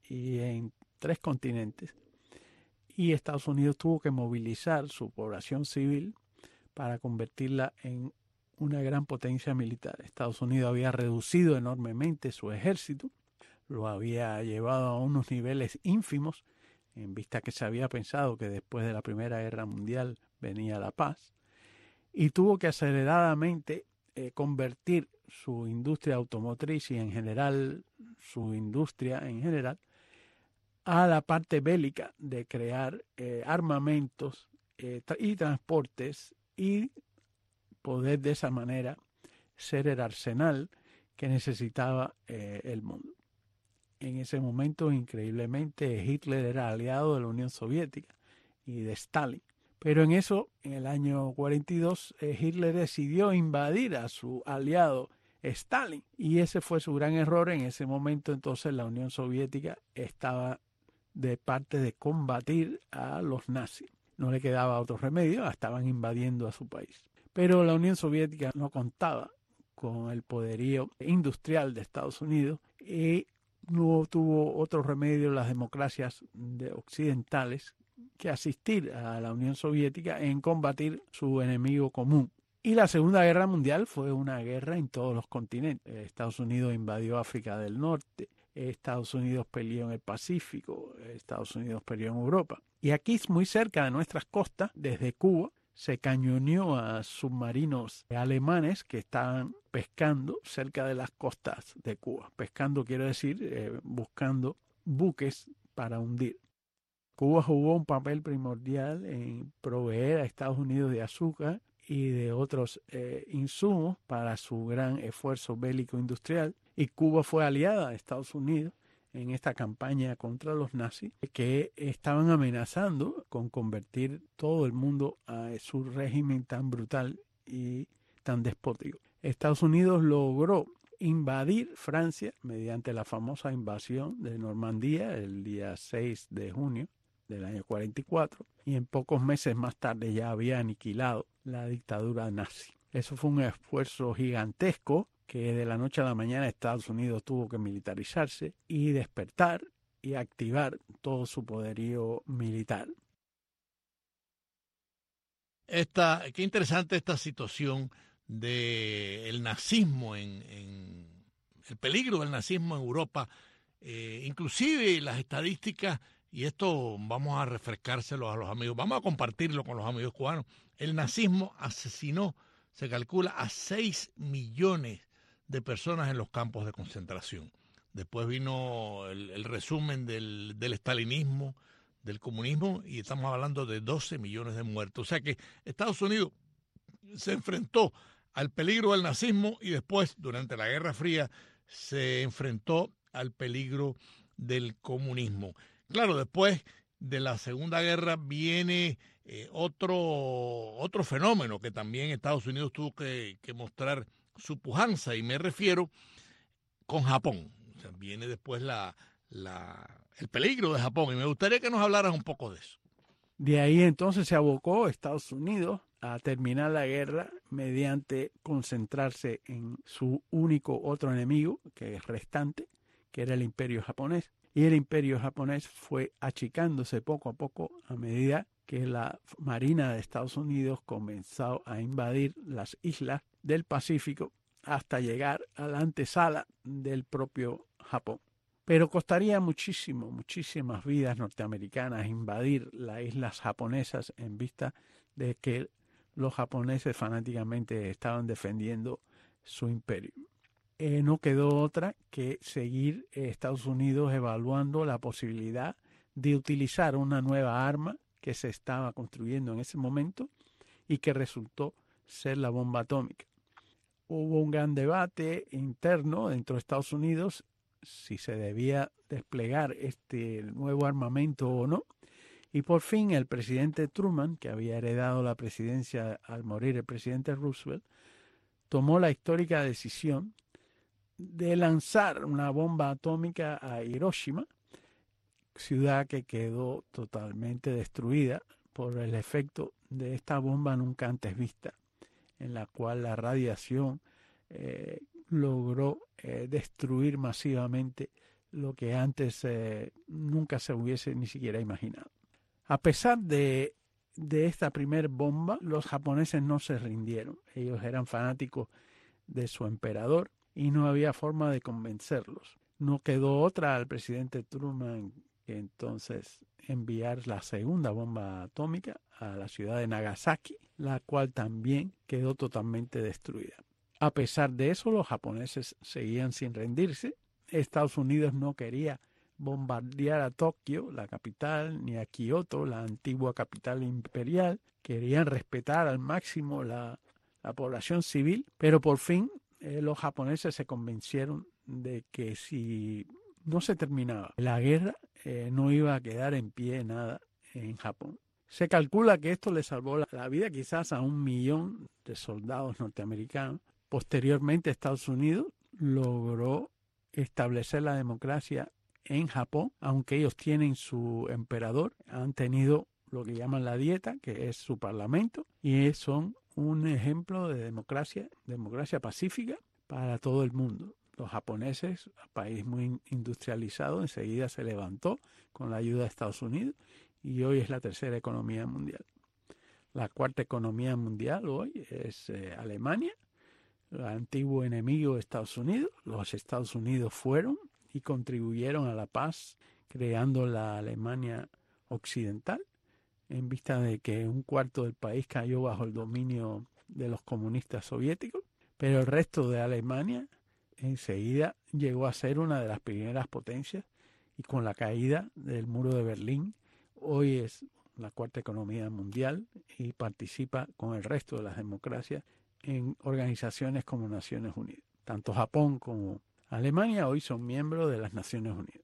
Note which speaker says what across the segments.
Speaker 1: y en 3 continentes. Y Estados Unidos tuvo que movilizar su población civil para convertirla en una gran potencia militar. Estados Unidos había reducido enormemente su ejército, lo había llevado a unos niveles ínfimos, en vista que se había pensado que después de la Primera Guerra Mundial venía la paz, y tuvo que aceleradamente convertir su industria automotriz y en general su industria en general a la parte bélica de crear armamentos y transportes y poder de esa manera ser el arsenal que necesitaba el mundo. En ese momento, increíblemente, Hitler era aliado de la Unión Soviética y de Stalin. Pero en eso, en el año 42, Hitler decidió invadir a su aliado Stalin. Y ese fue su gran error. En ese momento, entonces, la Unión Soviética estaba de parte de combatir a los nazis. No le quedaba otro remedio, estaban invadiendo a su país. Pero la Unión Soviética no contaba con el poderío industrial de Estados Unidos y no tuvo otro remedio las democracias occidentales que asistir a la Unión Soviética en combatir su enemigo común. Y la Segunda Guerra Mundial fue una guerra en todos los continentes. Estados Unidos invadió África del Norte, Estados Unidos peleó en el Pacífico, Estados Unidos peleó en Europa. Y aquí, muy cerca de nuestras costas, desde Cuba, se cañoneó a submarinos alemanes que estaban pescando cerca de las costas de Cuba. Pescando quiero decir buscando buques para hundir. Cuba jugó un papel primordial en proveer a Estados Unidos de azúcar y de otros insumos para su gran esfuerzo bélico industrial. Y Cuba fue aliada de Estados Unidos en esta campaña contra los nazis, que estaban amenazando con convertir todo el mundo a su régimen tan brutal y tan despótico. Estados Unidos logró invadir Francia mediante la famosa invasión de Normandía el día 6 de junio del año 44, y en pocos meses más tarde ya había aniquilado la dictadura nazi. Eso fue un esfuerzo gigantesco que de la noche a la mañana Estados Unidos tuvo que militarizarse y despertar y activar todo su poderío militar.
Speaker 2: Qué interesante esta situación del nazismo, en el peligro del nazismo en Europa, inclusive las estadísticas, y esto vamos a refrescárselo a los amigos, vamos a compartirlo con los amigos cubanos. El nazismo asesinó, se calcula, a 6 millones de personas en los campos de concentración. Después vino el resumen del estalinismo, del comunismo, y estamos hablando de 12 millones de muertos. O sea que Estados Unidos se enfrentó al peligro del nazismo y después, durante la Guerra Fría, se enfrentó al peligro del comunismo. Claro, después de la Segunda Guerra viene otro fenómeno que también Estados Unidos tuvo que mostrar su pujanza, y me refiero con Japón. O sea, viene después el peligro de Japón, y me gustaría que nos hablaras un poco de eso.
Speaker 1: De ahí entonces se abocó Estados Unidos a terminar la guerra mediante concentrarse en su único otro enemigo, que es restante, que era el Imperio japonés. Y el Imperio japonés fue achicándose poco a poco a medida que la Marina de Estados Unidos comenzó a invadir las islas del Pacífico hasta llegar a la antesala del propio Japón. Pero costaría muchísimo, muchísimas vidas norteamericanas invadir las islas japonesas en vista de que los japoneses fanáticamente estaban defendiendo su imperio. No quedó otra que seguir Estados Unidos evaluando la posibilidad de utilizar una nueva arma que se estaba construyendo en ese momento y que resultó ser la bomba atómica. Hubo un gran debate interno dentro de Estados Unidos si se debía desplegar este nuevo armamento o no. Y por fin el presidente Truman, que había heredado la presidencia al morir el presidente Roosevelt, tomó la histórica decisión de lanzar una bomba atómica a Hiroshima, ciudad que quedó totalmente destruida por el efecto de esta bomba nunca antes vista, en la cual la radiación logró destruir masivamente lo que antes nunca se hubiese ni siquiera imaginado. A pesar de esta primer bomba, los japoneses no se rindieron. Ellos eran fanáticos de su emperador y no había forma de convencerlos. No quedó otra al presidente Truman que entonces enviar la segunda bomba atómica a la ciudad de Nagasaki, la cual también quedó totalmente destruida. A pesar de eso, los japoneses seguían sin rendirse. Estados Unidos no quería bombardear a Tokio, la capital, ni a Kioto, la antigua capital imperial. Querían respetar al máximo la población civil, pero por fin los japoneses se convencieron de que si no se terminaba la guerra, no iba a quedar en pie nada en Japón. Se calcula que esto le salvó la vida quizás a 1 millón de soldados norteamericanos. Posteriormente, Estados Unidos logró establecer la democracia en Japón, aunque ellos tienen su emperador, han tenido lo que llaman la dieta, que es su parlamento, y son un ejemplo de democracia pacífica para todo el mundo. Los japoneses, país muy industrializado, enseguida se levantó con la ayuda de Estados Unidos y hoy es la tercera economía mundial. La cuarta economía mundial hoy es Alemania, el antiguo enemigo de Estados Unidos. Los Estados Unidos fueron y contribuyeron a la paz creando la Alemania occidental, en vista de que 1/4 del país cayó bajo el dominio de los comunistas soviéticos, pero el resto de Alemania enseguida llegó a ser una de las primeras potencias y con la caída del muro de Berlín, hoy es la cuarta economía mundial y participa con el resto de las democracias en organizaciones como Naciones Unidas. Tanto Japón como Alemania hoy son miembros de las Naciones Unidas.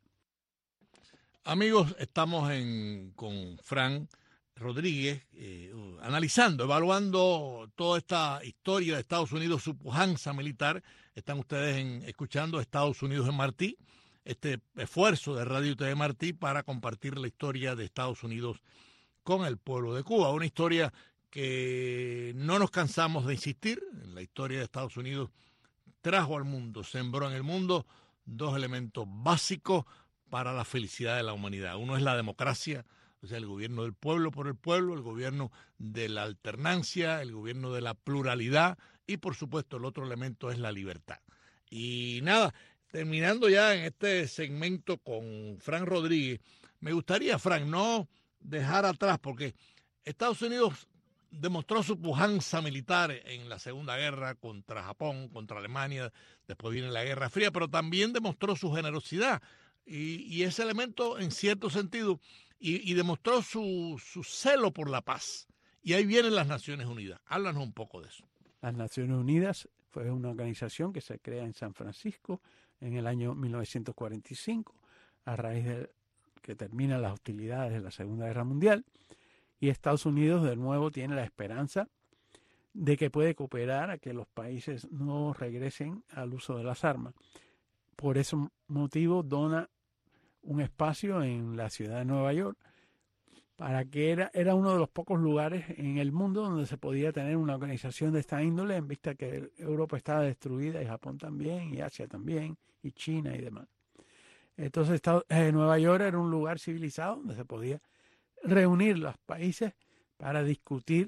Speaker 2: Amigos, estamos con Fran Rodríguez, analizando, evaluando toda esta historia de Estados Unidos, su pujanza militar. Están ustedes escuchando Estados Unidos en Martí, este esfuerzo de Radio TV Martí para compartir la historia de Estados Unidos con el pueblo de Cuba. Una historia que no nos cansamos de insistir. En la historia de Estados Unidos trajo al mundo, sembró en el mundo 2 elementos básicos para la felicidad de la humanidad. Uno es la democracia, o sea, el gobierno del pueblo por el pueblo, el gobierno de la alternancia, el gobierno de la pluralidad y, por supuesto, el otro elemento es la libertad. Y nada, terminando ya en este segmento con Fran Rodríguez, me gustaría, Fran, no dejar atrás, porque Estados Unidos demostró su pujanza militar en la Segunda Guerra contra Japón, contra Alemania, después viene la Guerra Fría, pero también demostró su generosidad y ese elemento en cierto sentido y demostró su celo por la paz. Y ahí vienen las Naciones Unidas. Háblanos un poco de eso.
Speaker 1: Las Naciones Unidas fue una organización que se crea en San Francisco en el año 1945, a raíz de que terminan las hostilidades de la Segunda Guerra Mundial, y Estados Unidos de nuevo tiene la esperanza de que puede cooperar a que los países no regresen al uso de las armas. Por ese motivo dona un espacio en la ciudad de Nueva York, para que era uno de los pocos lugares en el mundo donde se podía tener una organización de esta índole, en vista que Europa estaba destruida y Japón también, y Asia también, y China y demás. Entonces Nueva York era un lugar civilizado donde se podía reunir los países para discutir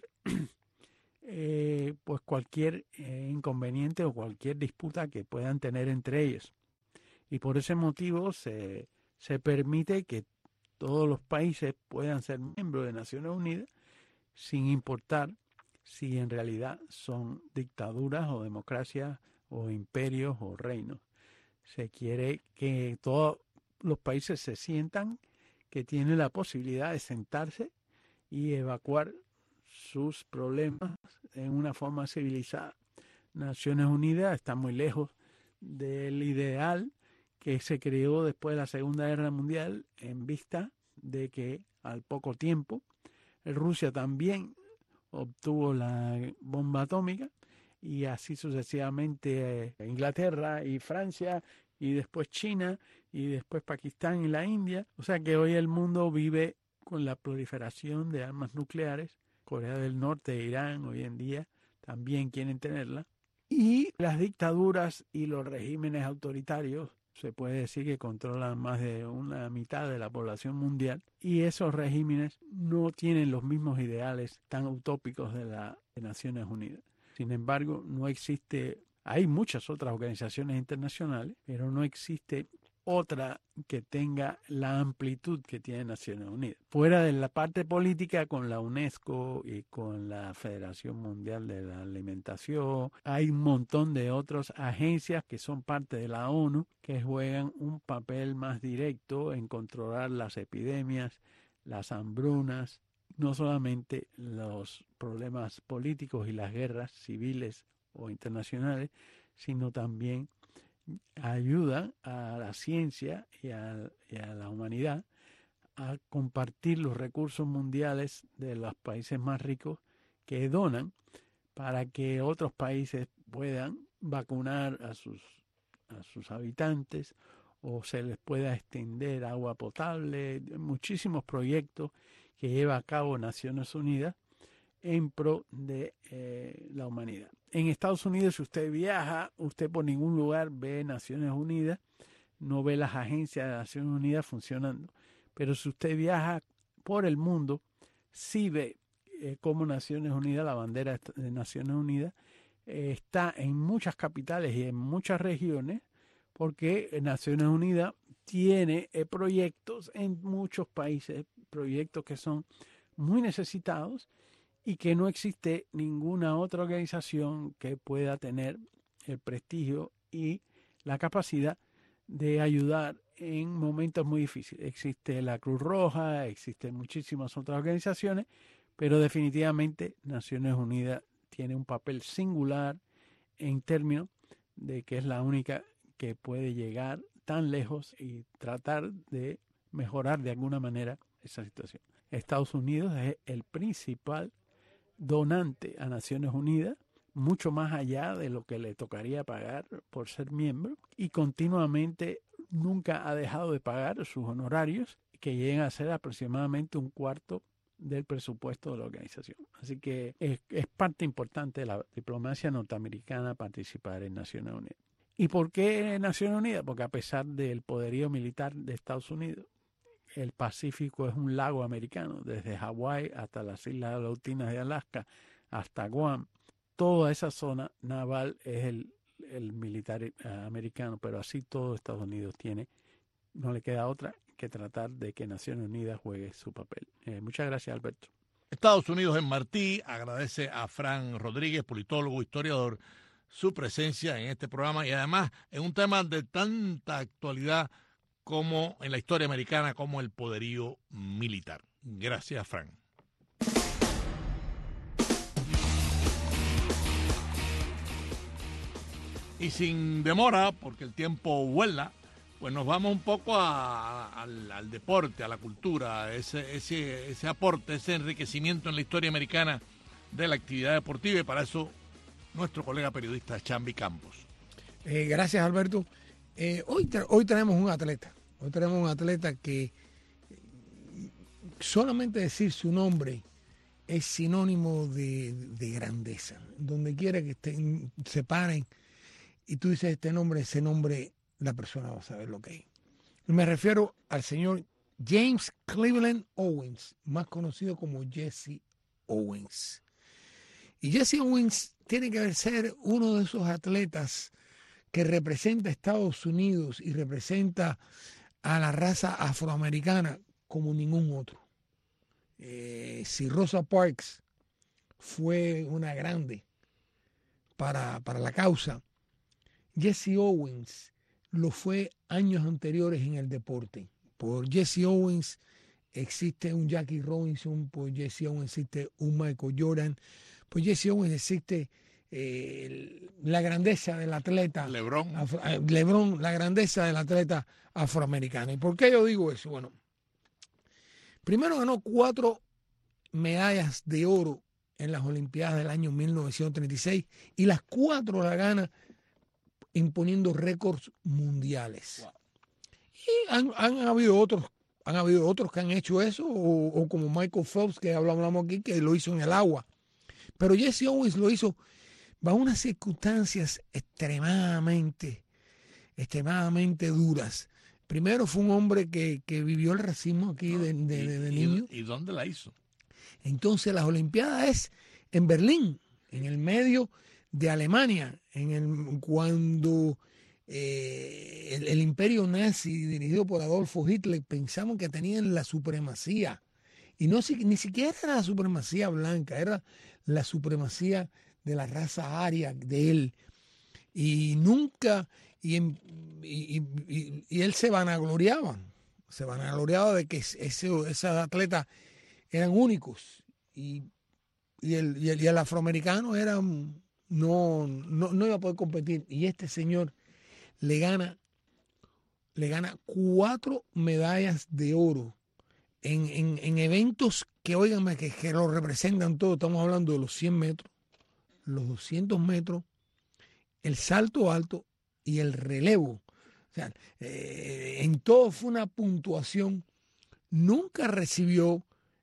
Speaker 1: pues cualquier inconveniente o cualquier disputa que puedan tener entre ellos. Y por ese motivo se permite que todos los países puedan ser miembros de Naciones Unidas sin importar si en realidad son dictaduras o democracias o imperios o reinos. Se quiere que todos los países se sientan que tienen la posibilidad de sentarse y evacuar sus problemas en una forma civilizada. Naciones Unidas está muy lejos del ideal que se creó después de la Segunda Guerra Mundial, en vista de que al poco tiempo Rusia también obtuvo la bomba atómica y así sucesivamente Inglaterra y Francia y después China y después Pakistán y la India. O sea que hoy el mundo vive con la proliferación de armas nucleares. Corea del Norte e Irán hoy en día también quieren tenerla. Y las dictaduras y los regímenes autoritarios se puede decir que controlan más de una mitad de la población mundial, y esos regímenes no tienen los mismos ideales tan utópicos de las Naciones Unidas. Sin embargo, no existe, hay muchas otras organizaciones internacionales, pero no existe otra que tenga la amplitud que tiene Naciones Unidas. Fuera de la parte política, con la UNESCO y con la Federación Mundial de la Alimentación, hay un montón de otras agencias que son parte de la ONU que juegan un papel más directo en controlar las epidemias, las hambrunas, no solamente los problemas políticos y las guerras civiles o internacionales, sino también ayuda a la ciencia y a la humanidad a compartir los recursos mundiales de los países más ricos que donan para que otros países puedan vacunar a sus habitantes o se les pueda extender agua potable, muchísimos proyectos que lleva a cabo Naciones Unidas en pro de la humanidad. En Estados Unidos, si usted viaja, usted por ningún lugar ve Naciones Unidas, no ve las agencias de Naciones Unidas funcionando. Pero si usted viaja por el mundo, sí ve cómo Naciones Unidas, la bandera de Naciones Unidas, está en muchas capitales y en muchas regiones, porque Naciones Unidas tiene proyectos en muchos países, proyectos que son muy necesitados, y que no existe ninguna otra organización que pueda tener el prestigio y la capacidad de ayudar en momentos muy difíciles. Existe la Cruz Roja, existen muchísimas otras organizaciones, pero definitivamente Naciones Unidas tiene un papel singular en términos de que es la única que puede llegar tan lejos y tratar de mejorar de alguna manera esa situación. Estados Unidos es el principal donante a Naciones Unidas, mucho más allá de lo que le tocaría pagar por ser miembro, y continuamente nunca ha dejado de pagar sus honorarios, que llegan a ser aproximadamente un cuarto del presupuesto de la organización. Así que es parte importante de la diplomacia norteamericana participar en Naciones Unidas. ¿Y por qué Naciones Unidas? Porque a pesar del poderío militar de Estados Unidos, el Pacífico es un lago americano, desde Hawái hasta las Islas Aleutianas de Alaska, hasta Guam. Toda esa zona naval es el militar americano, pero así todo Estados Unidos tiene. No le queda otra que tratar de que Naciones Unidas juegue su papel. Muchas gracias, Alberto.
Speaker 2: Estados Unidos en Martí agradece a Fran Rodríguez, politólogo, historiador, su presencia en este programa y además en un tema de tanta actualidad como en la historia americana, como el poderío militar. Gracias, Fran. Y sin demora, porque el tiempo vuela, pues nos vamos un poco al deporte, a la cultura, ese aporte, ese enriquecimiento en la historia americana de la actividad deportiva, y para eso nuestro colega periodista Chambi Campos.
Speaker 3: Gracias, Alberto. Hoy tenemos un atleta. Hoy tenemos un atleta que solamente decir su nombre es sinónimo de grandeza. Donde quiera que estén, se paren y tú dices este nombre, ese nombre, la persona va a saber lo que es. Me refiero al señor James Cleveland Owens, más conocido como Jesse Owens. Y Jesse Owens tiene que ser uno de esos atletas que representa a Estados Unidos y representa a la raza afroamericana como ningún otro. Si Rosa Parks fue una grande para la causa, Jesse Owens lo fue años anteriores en el deporte. Por Jesse Owens existe un Jackie Robinson, por Jesse Owens existe un Michael Jordan, por Jesse Owens existe la grandeza del atleta LeBron, la grandeza del atleta afroamericano. ¿Y por qué yo digo eso? Bueno, primero ganó 4 medallas de oro en las Olimpiadas del año 1936 y las 4 las gana imponiendo récords mundiales. Wow. Y han habido otros que han hecho eso, o como Michael Phelps, que hablamos aquí, que lo hizo en el agua. Pero Jesse Owens lo hizo bajo unas circunstancias extremadamente extremadamente duras. Primero fue un hombre que vivió el racismo aquí de niño.
Speaker 2: ¿Y dónde la hizo?
Speaker 3: Entonces las Olimpiadas es en Berlín, en el medio de Alemania, cuando el imperio nazi dirigido por Adolfo Hitler pensamos que tenían la supremacía. Y ni siquiera era la supremacía blanca, era la supremacía de la raza aria de él. Y nunca, y él se vanagloriaba de que esos atletas eran únicos. Y el afroamericano no iba a poder competir. Y este señor le gana 4 medallas de oro en eventos que, óiganme, que lo representan todo. Estamos hablando de los 100 metros, los 200 metros, el salto alto y el relevo. O sea, en todo fue una puntuación. Nunca recibió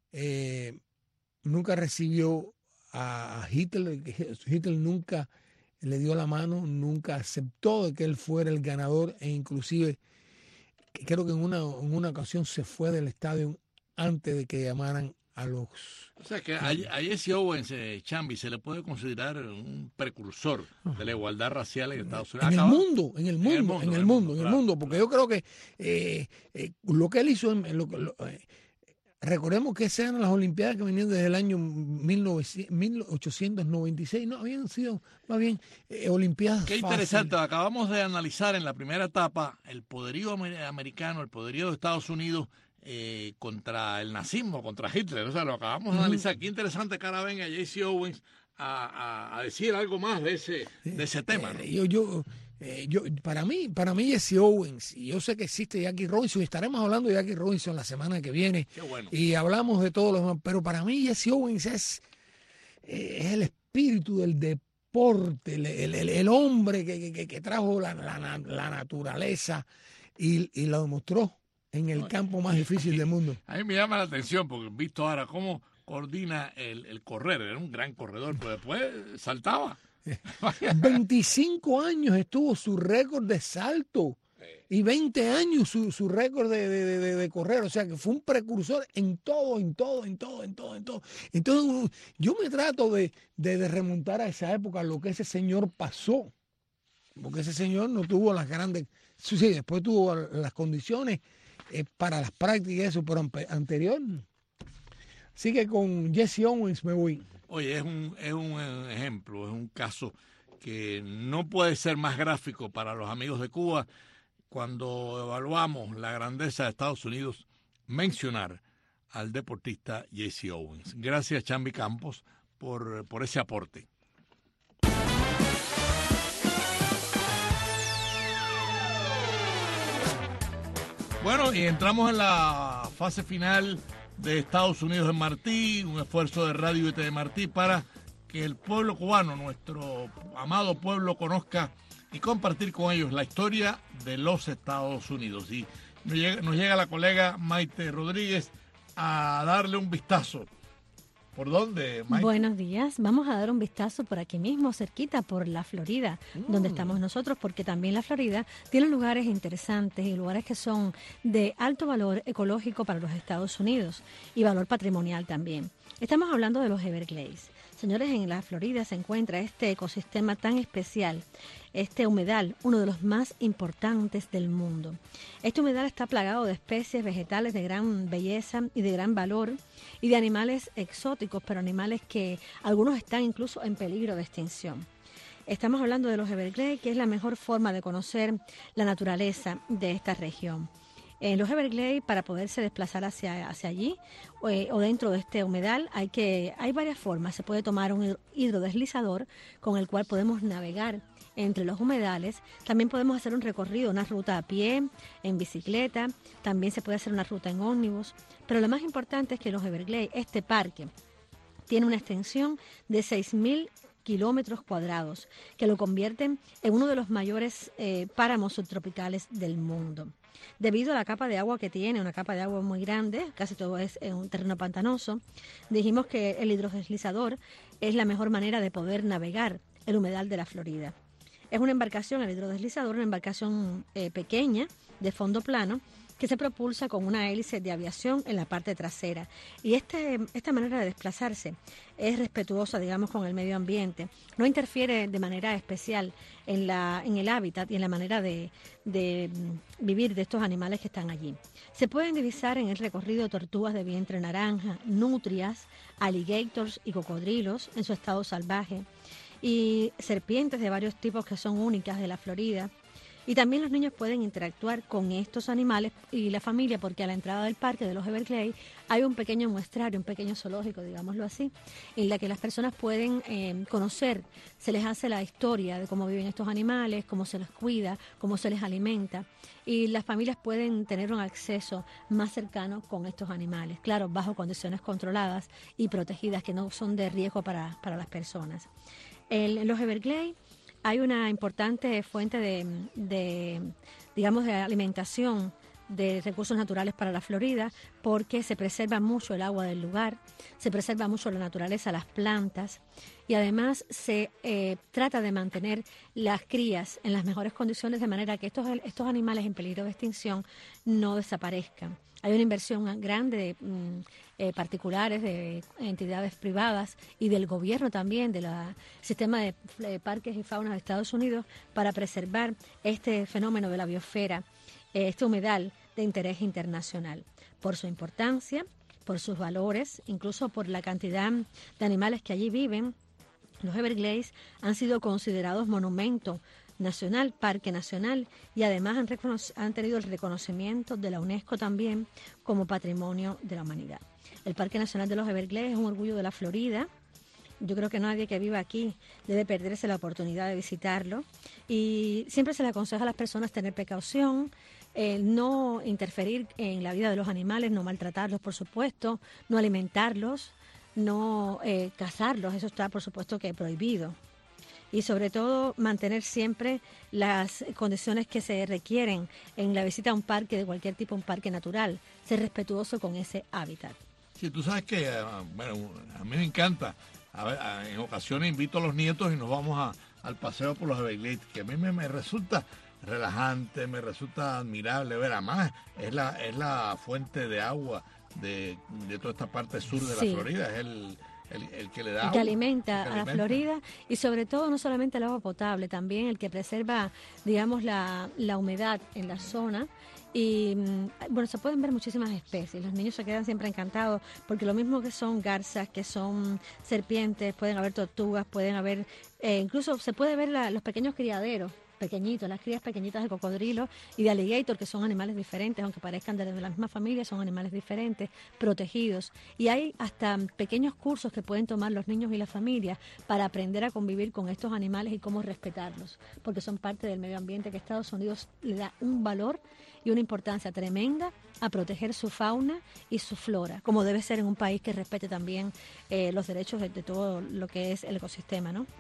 Speaker 3: a Hitler. Hitler nunca le dio la mano, nunca aceptó de que él fuera el ganador, e inclusive creo que en una ocasión se fue del estadio antes de que llamaran a los...
Speaker 2: O sea que a Jesse Owens, Chambi, se le puede considerar un precursor de la igualdad racial en Estados Unidos.
Speaker 3: En el mundo, porque yo creo que lo que él hizo, recordemos que esas eran las Olimpiadas que venían desde el año 1896, no habían sido más bien Olimpiadas
Speaker 2: Qué interesante, acabamos de analizar en la primera etapa el poderío americano, el poderío de Estados Unidos contra el nazismo, contra Hitler. O sea, lo acabamos de analizar. Qué interesante que ahora venga Jesse Owens a decir algo más de ese tema, ¿no?
Speaker 3: Para mí Jesse Owens, y yo sé que existe Jackie Robinson, y estaremos hablando de Jackie Robinson la semana que viene.
Speaker 2: Qué bueno.
Speaker 3: Y hablamos de todos los demás, pero para mí Jesse Owens es el espíritu del deporte, el hombre que trajo la naturaleza y lo demostró en el campo más difícil del mundo.
Speaker 2: A mí me llama la atención porque he visto ahora cómo coordina el correr. Era un gran corredor, pero después saltaba.
Speaker 3: 25 años estuvo su récord de salto y 20 años su récord de correr. O sea que fue un precursor en todo. Entonces yo me trato de remontar a esa época, lo que ese señor pasó. Porque ese señor no tuvo las grandes... Sí, después tuvo las condiciones para las prácticas y eso, pero anterior. Así que con Jesse Owens me voy.
Speaker 2: Oye, es un ejemplo, es un caso que no puede ser más gráfico para los amigos de Cuba cuando evaluamos la grandeza de Estados Unidos, mencionar al deportista Jesse Owens. Gracias, Chambi Campos, por ese aporte. Bueno, y entramos en la fase final de Estados Unidos en Martí, un esfuerzo de Radio y TV Martí para que el pueblo cubano, nuestro amado pueblo, conozca y compartir con ellos la historia de los Estados Unidos. Y nos llega la colega Maite Rodríguez a darle un vistazo. ¿Por dónde, Maite?
Speaker 4: Buenos días. Vamos a dar un vistazo por aquí mismo, cerquita, por la Florida, donde estamos nosotros, porque también la Florida tiene lugares interesantes y lugares que son de alto valor ecológico para los Estados Unidos y valor patrimonial también. Estamos hablando de los Everglades. Señores, en la Florida se encuentra este ecosistema tan especial, este humedal, uno de los más importantes del mundo. Este humedal está plagado de especies vegetales de gran belleza y de gran valor y de animales exóticos, pero animales que algunos están incluso en peligro de extinción. Estamos hablando de los Everglades, que es la mejor forma de conocer la naturaleza de esta región. En los Everglades, para poderse desplazar hacia allí o dentro de este humedal, hay varias formas. Se puede tomar un hidrodeslizador con el cual podemos navegar entre los humedales. También podemos hacer un recorrido, una ruta a pie, en bicicleta. También se puede hacer una ruta en ómnibus. Pero lo más importante es que los Everglades, este parque, tiene una extensión de 6.000 kilómetros cuadrados, que lo convierten en uno de los mayores páramos subtropicales del mundo. Debido a la capa de agua que tiene, una capa de agua muy grande, casi todo es un terreno pantanoso, dijimos que el hidrodeslizador es la mejor manera de poder navegar el humedal de la Florida. Es una embarcación, el hidrodeslizador, una embarcación pequeña, de fondo plano, que se propulsa con una hélice de aviación en la parte trasera. Y esta manera de desplazarse es respetuosa, digamos, con el medio ambiente. No interfiere de manera especial en el hábitat y en la manera de vivir de estos animales que están allí. Se pueden divisar en el recorrido tortugas de vientre naranja, nutrias, alligators y cocodrilos en su estado salvaje, y serpientes de varios tipos que son únicas de la Florida. Y también los niños pueden interactuar con estos animales y la familia, porque a la entrada del parque de los Everglades hay un pequeño muestrario, un pequeño zoológico, digámoslo así, en la que las personas pueden conocer, se les hace la historia de cómo viven estos animales, cómo se los cuida, cómo se les alimenta, y las familias pueden tener un acceso más cercano con estos animales, claro, bajo condiciones controladas y protegidas que no son de riesgo para las personas. En los Everglades hay una importante fuente de alimentación de recursos naturales para la Florida, porque se preserva mucho el agua del lugar, se preserva mucho la naturaleza, las plantas, y además se trata de mantener las crías en las mejores condiciones, de manera que estos animales en peligro de extinción no desaparezcan. Hay una inversión grande de particulares, de entidades privadas y del gobierno también, del sistema de parques y fauna de Estados Unidos, para preservar este fenómeno de la biosfera, este humedal de interés internacional, por su importancia, por sus valores, incluso por la cantidad de animales que allí viven. Los Everglades han sido considerados monumento nacional, parque nacional, y además han tenido el reconocimiento de la UNESCO también como patrimonio de la humanidad. El Parque Nacional de los Everglades es un orgullo de la Florida. Yo creo que nadie que viva aquí debe perderse la oportunidad de visitarlo, y siempre se le aconseja a las personas tener precaución, no interferir en la vida de los animales, no maltratarlos, por supuesto, no alimentarlos, no cazarlos, eso está por supuesto que prohibido. Y sobre todo mantener siempre las condiciones que se requieren en la visita a un parque de cualquier tipo, un parque natural, ser respetuoso con ese hábitat.
Speaker 2: Sí, tú sabes que, bueno, a mí me encanta. En ocasiones invito a los nietos y nos vamos al paseo por los Everglades, que a mí me resulta relajante, me resulta admirable ver. Además, es la fuente de agua de toda esta parte sur de la Florida, es el que le da agua,
Speaker 4: que alimenta a la Florida, y sobre todo no solamente el agua potable, también el que preserva, digamos, la humedad en la zona. Y bueno, se pueden ver muchísimas especies. Los niños se quedan siempre encantados, porque lo mismo que son garzas, que son serpientes, pueden haber tortugas, pueden haber, incluso se puede ver los pequeños criaderos pequeñitos, las crías pequeñitas de cocodrilo y de alligator, que son animales diferentes, aunque parezcan de la misma familia, son animales diferentes, protegidos. Y hay hasta pequeños cursos que pueden tomar los niños y la familia para aprender a convivir con estos animales y cómo respetarlos, porque son parte del medio ambiente, que Estados Unidos le da un valor y una importancia tremenda a proteger su fauna y su flora, como debe ser en un país que respete también los derechos de todo lo que es el ecosistema, ¿no?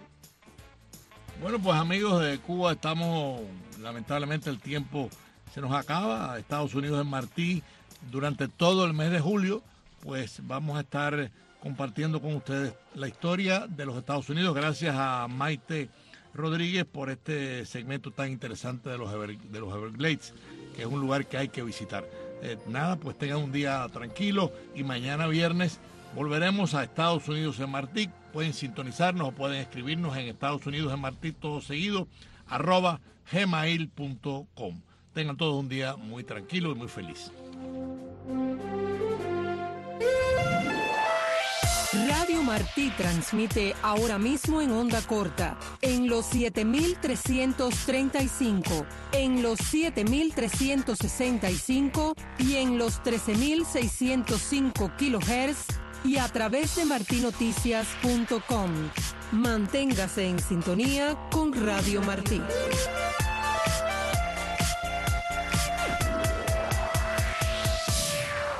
Speaker 2: Bueno, pues amigos de Cuba, lamentablemente el tiempo se nos acaba. Estados Unidos en Martí, durante todo el mes de julio, pues vamos a estar compartiendo con ustedes la historia de los Estados Unidos. Gracias a Maite Rodríguez por este segmento tan interesante de los Everglades, que es un lugar que hay que visitar. Pues tengan un día tranquilo, y mañana viernes volveremos a Estados Unidos en Martí. Pueden sintonizarnos o pueden escribirnos en Estados Unidos en Martí, todo seguido, @gmail.com. Tengan todos un día muy tranquilo y muy feliz.
Speaker 5: Radio Martí transmite ahora mismo en onda corta, en los 7.335, en los 7.365 y en los 13.605 kHz, y a través de martinoticias.com. Manténgase en sintonía con Radio Martí.